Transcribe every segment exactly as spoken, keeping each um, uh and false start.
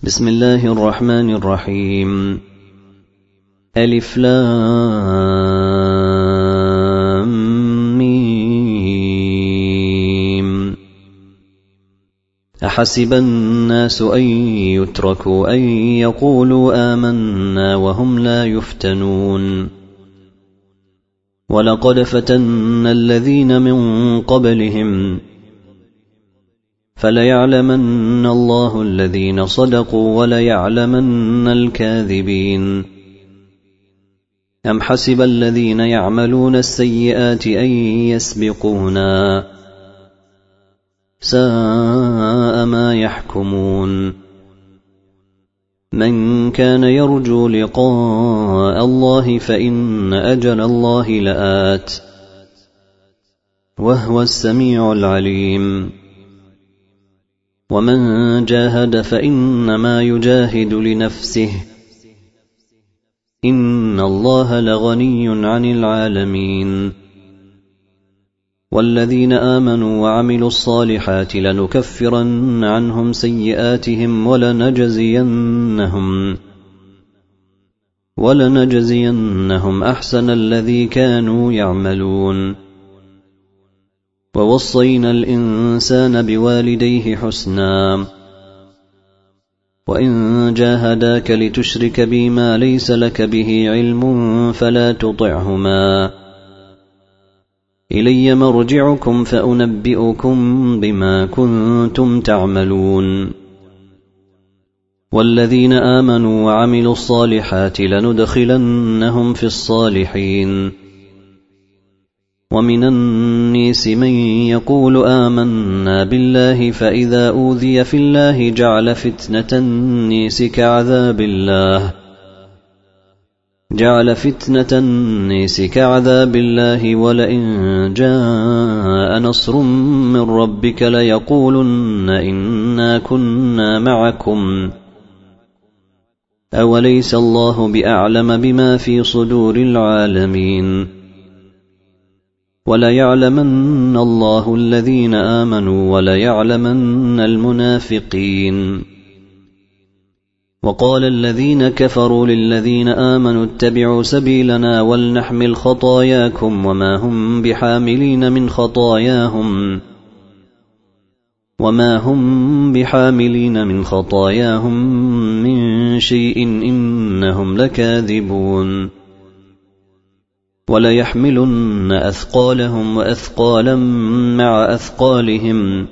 بسم الله الرحمن الرحيم. ألف لام ميم. أحسب الناس أن يتركوا أن يقولوا آمنا وهم لا يفتنون. ولقد فتنا الذين من قبلهم فليعلمن الله الذين صدقوا وليعلمن الكاذبين. أم حسب الذين يعملون السيئات أن يسبقونا ساء ما يحكمون. من كان يرجو لقاء الله فإن أجل الله لآت وهو السميع العليم. ومن جاهد فإنما يجاهد لنفسه إن الله لغني عن العالمين. والذين آمنوا وعملوا الصالحات لنكفرن عنهم سيئاتهم ولنجزينهم ولنجزينهم أحسن الذي كانوا يعملون. ووصينا الإنسان بوالديه حسنا وإن جاهداك لتشرك بي ما ليس لك به علم فلا تطعهما إلي مرجعكم فأنبئكم بما كنتم تعملون. والذين آمنوا وعملوا الصالحات لندخلنهم في الصالحين. ومن الناس من يقول آمنا بالله فإذا أوذي في الله جعل فتنة الناس كعذاب الله جعل فتنة الناس كعذاب الله ولئن جاء نصر من ربك ليقولن إنا كنا معكم أوليس الله بأعلم بما في صدور العالمين. وليعلمن الله الذين آمنوا وليعلمن المنافقين. وقال الذين كفروا للذين آمنوا اتبعوا سبيلنا ولنحمل خطاياكم وما هم بحاملين من خطاياهم وما هم بحاملين من خطاياهم من شيء إنهم لكاذبون. وليحملن أثقالهم وأثقالا مع أثقالهم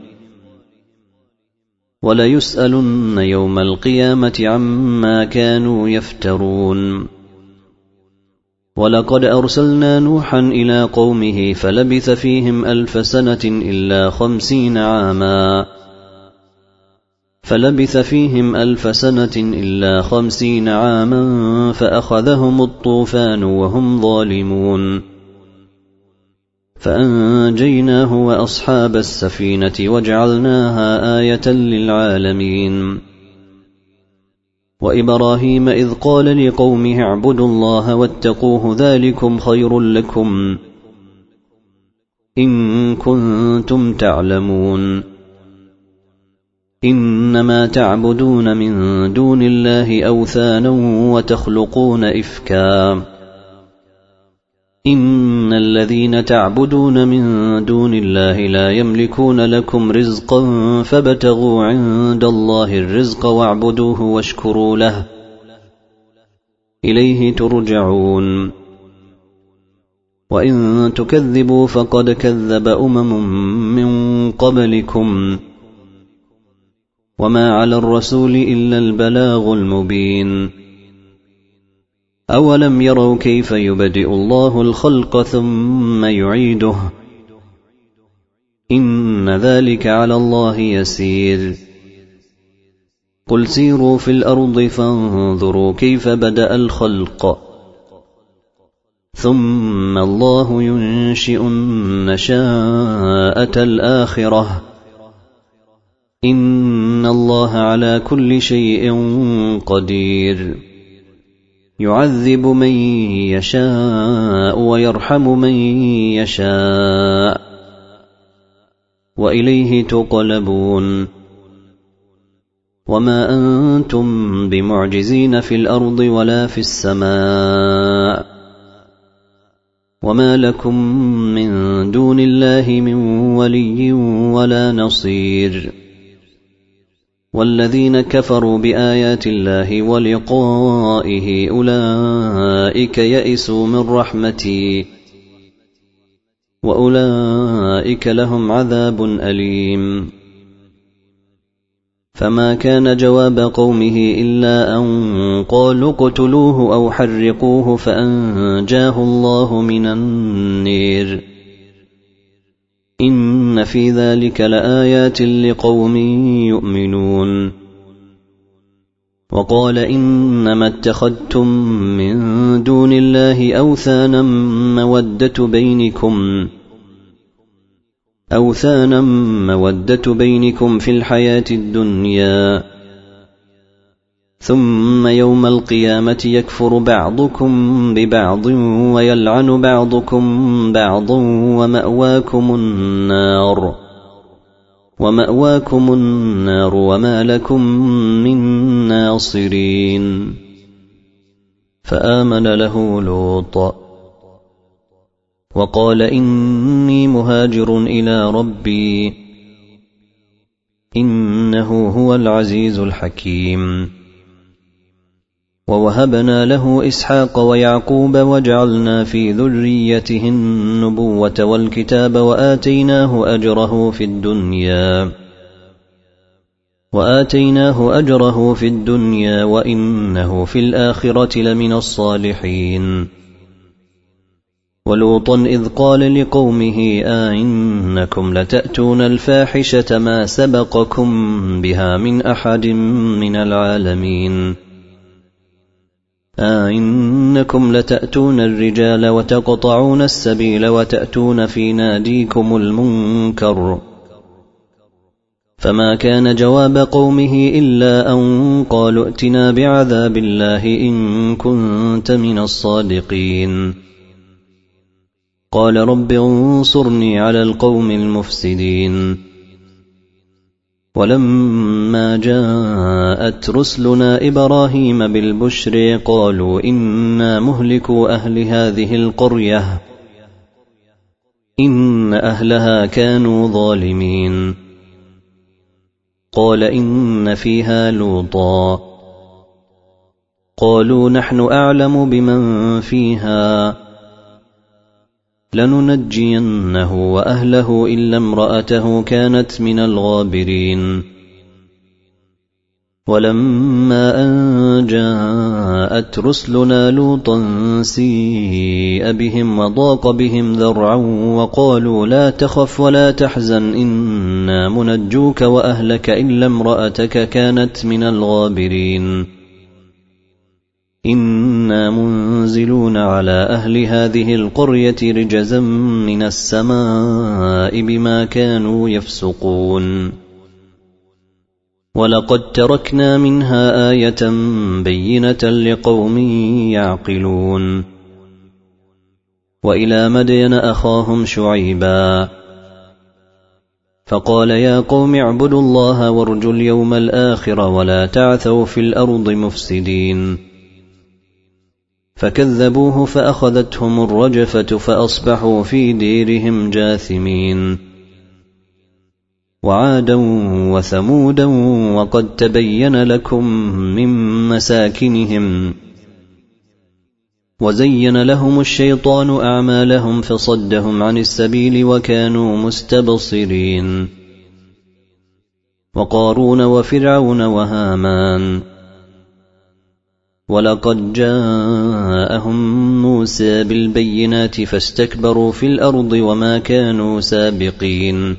وليسألن يوم القيامة عما كانوا يفترون. ولقد أرسلنا نوحا إلى قومه فلبث فيهم ألف سنة إلا خمسين عاما فلبث فيهم ألف سنة إلا خمسين عاما فأخذهم الطوفان وهم ظالمون. فأنجيناه وأصحاب السفينة وجعلناها آية للعالمين. وإبراهيم إذ قال لقومه اعبدوا الله واتقوه ذلكم خير لكم إن كنتم تعلمون. إنما تعبدون من دون الله أوثانا وتخلقون إفكا إن الذين تعبدون من دون الله لا يملكون لكم رزقا فابتغوا عند الله الرزق واعبدوه واشكروا له إليه ترجعون. وإن تكذبوا فقد كذب أمم من قبلكم وما على الرسول إلا البلاغ المبين. أولم يروا كيف يبدئ الله الخلق ثم يعيده إن ذلك على الله يسير. قل سيروا في الأرض فانظروا كيف بدأ الخلق ثم الله ينشئ النشاءة الآخرة إن الله على كل شيء قدير. يعذب من يشاء ويرحم من يشاء وإليه تقلبون. وما أنتم بمعجزين في الأرض ولا في السماء وما لكم من دون الله من ولي ولا نصير والذين كفروا بآيات الله ولقائه أولئك يئسوا من رحمتي وأولئك لهم عذاب أليم فما كان جواب قومه إلا أن قالوا اقتلوه أو حرقوه فأنجاه الله من النير إن في ذلك لآيات لقوم يؤمنون وقال إنما اتخذتم من دون الله أوثانا مودة بينكم أوثانا مودة بينكم في الحياة الدنيا ثم يوم القيامة يكفر بعضكم ببعض ويلعن بعضكم بعضا ومأواكم النار ومأواكم النار وما لكم من ناصرين فآمن له لوط وقال إني مهاجر إلى ربي إنه هو العزيز الحكيم ووهبنا له إسحاق ويعقوب وجعلنا في ذريته النبوة والكتاب وآتيناه أجره في الدنيا وآتيناه أجره في الدنيا وإنه في الآخرة لمن الصالحين ولوطا إذ قال لقومه آئنكم لتأتون الفاحشة ما سبقكم بها من أحد من العالمين آئنكم لتأتون الرجال وتقطعون السبيل وتأتون في ناديكم المنكر فما كان جواب قومه إلا أن قالوا ائتنا بعذاب الله إن كنت من الصادقين قال رب انصرني على القوم المفسدين ولما جاءت رسلنا إبراهيم بالبشر قالوا إنا مهلكوا أهل هذه القرية إن أهلها كانوا ظالمين قال إن فيها لوطا قالوا نحن أعلم بمن فيها لننجينه وأهله إلا امرأته كانت من الغابرين ولما أن جاءت رسلنا لوطا سيء بهم وضاق بهم ذرعا وقالوا لا تخف ولا تحزن إنا منجوك وأهلك إلا امرأتك كانت من الغابرين إنا منزلون على أهل هذه القرية رجزا من السماء بما كانوا يفسقون ولقد تركنا منها آية بينة لقوم يعقلون وإلى مدين أخاهم شعيبا فقال يا قوم اعبدوا الله وارجوا اليوم الآخر ولا تعثوا في الأرض مفسدين فكذبوه فأخذتهم الرجفة فأصبحوا في ديرهم جاثمين وعادا وثمودا وقد تبين لكم من مساكنهم وزين لهم الشيطان أعمالهم فصدهم عن السبيل وكانوا مستبصرين وقارون وفرعون وهامان ولقد جاءهم موسى بالبينات فاستكبروا في الأرض وما كانوا سابقين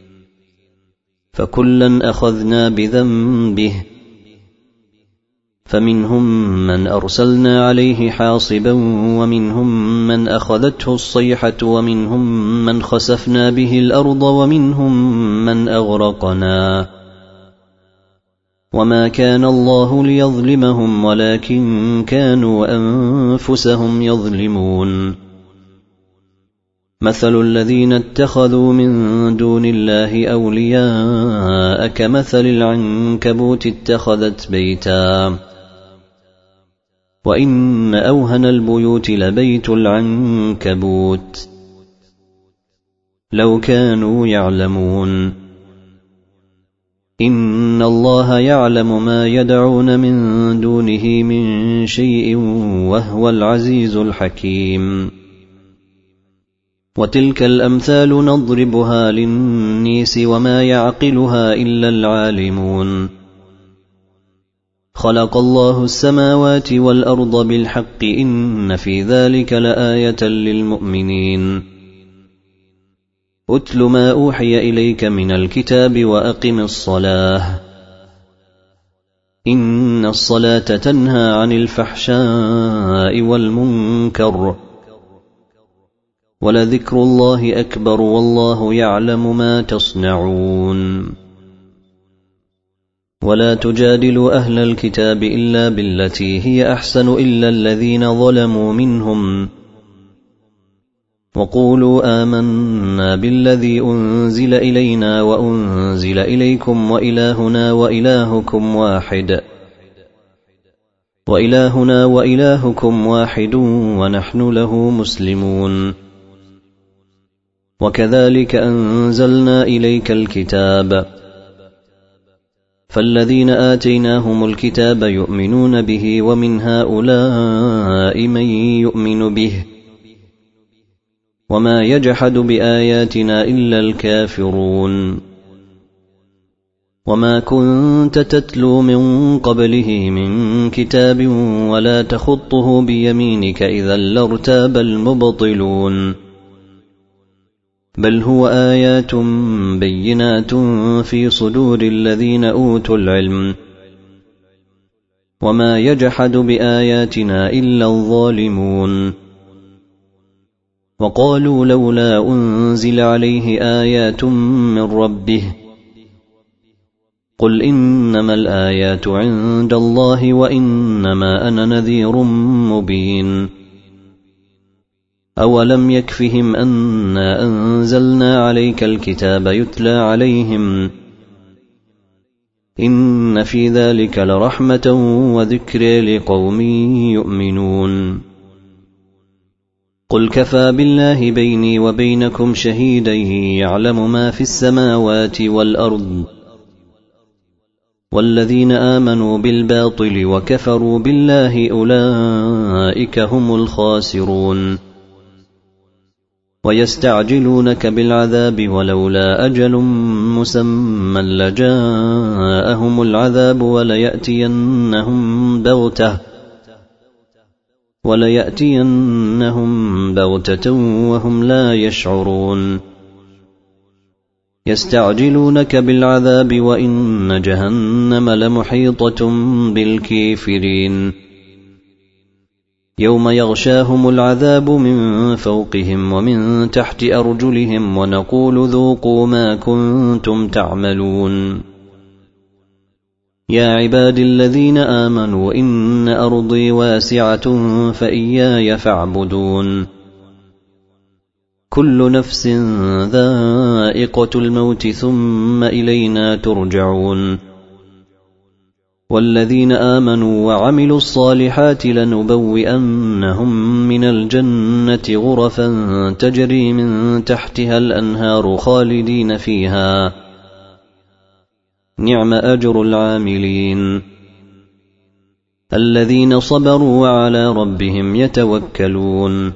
فكلا أخذنا بذنبه فمنهم من أرسلنا عليه حاصبا ومنهم من أخذته الصيحة ومنهم من خسفنا به الأرض ومنهم من أغرقنا وما كان الله ليظلمهم ولكن كانوا أنفسهم يظلمون مثل الذين اتخذوا من دون الله أولياء كمثل العنكبوت اتخذت بيتا وإن أوهن البيوت لبيت العنكبوت لو كانوا يعلمون إن الله يعلم ما يدعون من دونه من شيء وهو العزيز الحكيم وتلك الأمثال نضربها للناس وما يعقلها إلا العالمون خلق الله السماوات والأرض بالحق إن في ذلك لآية للمؤمنين أتل ما أوحي إليك من الكتاب وأقم الصلاة إن الصلاة تنهى عن الفحشاء والمنكر ولذكر الله أكبر والله يعلم ما تصنعون ولا تجادلوا أهل الكتاب إلا بالتي هي أحسن إلا الذين ظلموا منهم وقولوا آمنا بالذي أنزل إلينا وأنزل إليكم وإلهنا وإلهكم واحد وإلهنا وإلهكم واحد ونحن له مسلمون وكذلك أنزلنا إليك الكتاب فالذين آتيناهم الكتاب يؤمنون به ومن هؤلاء من يؤمن به وما يجحد بآياتنا إلا الكافرون وما كنت تتلو من قبله من كتاب ولا تخطه بيمينك إذا لارتاب المبطلون بل هو آيات بينات في صدور الذين أوتوا العلم وما يجحد بآياتنا إلا الظالمون وقالوا لولا أنزل عليه آيات من ربه قل إنما الآيات عند الله وإنما أنا نذير مبين أولم يكفهم أنا أنزلنا عليك الكتاب يتلى عليهم إن في ذلك لرحمة وذكر لقوم يؤمنون قل كفى بالله بيني وبينكم شهيدا يعلم ما في السماوات والأرض والذين آمنوا بالباطل وكفروا بالله أولئك هم الخاسرون ويستعجلونك بالعذاب ولولا أجل مسمى لجاءهم العذاب وليأتينهم بغتة وليأتينهم بغتة وهم لا يشعرون يستعجلونك بالعذاب وإن جهنم لمحيطة بالكافرين يوم يغشاهم العذاب من فوقهم ومن تحت أرجلهم ونقول ذوقوا ما كنتم تعملون يا عباد الذين آمنوا إن أرضي واسعة فإياي فاعبدون كل نفس ذائقة الموت ثم إلينا ترجعون والذين آمنوا وعملوا الصالحات لنبوئنهم من الجنة غرفا تجري من تحتها الأنهار خالدين فيها نعم أجر العاملين الذين صبروا وعلى ربهم يتوكلون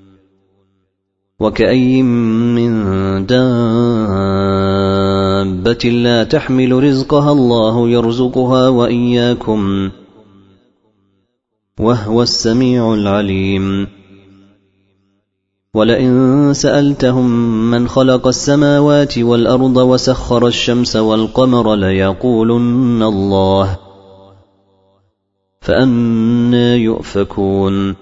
وكأي من دابة لا تحمل رزقها الله يرزقها وإياكم وهو السميع العليم ولئن سألتهم من خلق السماوات والأرض وسخر الشمس والقمر ليقولن الله فأنى يؤفكون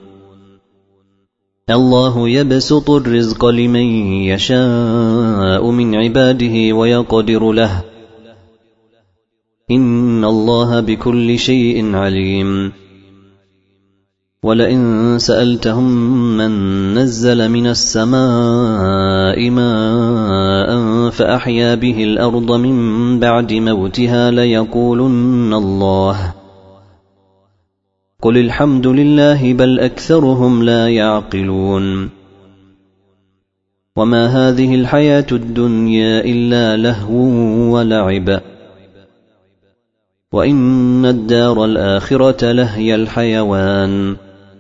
الله يبسط الرزق لمن يشاء من عباده ويقدر له إن الله بكل شيء عليم ولئن سألتهم من نزل من السماء ماء فأحيا به الأرض من بعد موتها ليقولن الله قل الحمد لله بل أكثرهم لا يعقلون وما هذه الحياة الدنيا إلا لهو ولعب وإن الدار الآخرة لهي الحيوان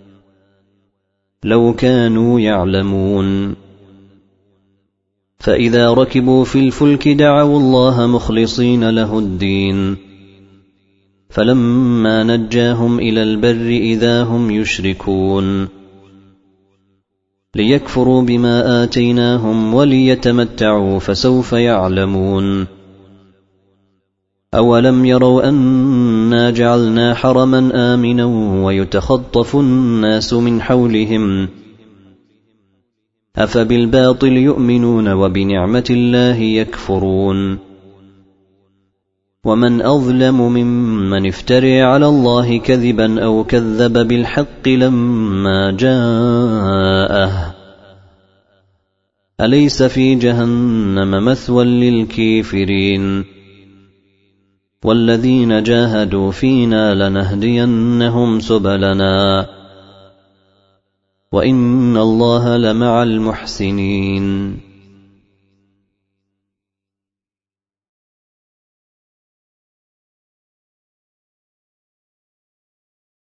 لو كانوا يعلمون فإذا ركبوا في الفلك دعوا الله مخلصين له الدين فلما نجاهم إلى البر إذا هم يشركون ليكفروا بما آتيناهم وليتمتعوا فسوف يعلمون أولم يروا أنا جعلنا حرما آمنا ويتخطف الناس من حولهم أفبالباطل يؤمنون وبنعمة الله يكفرون ومن أظلم ممن افترى على الله كذبا أو كذب بالحق لما جاءه أليس في جهنم مثوى للكافرين والذين جاهدوا فينا لنهدينهم سبلنا وإن الله لمع المحسنين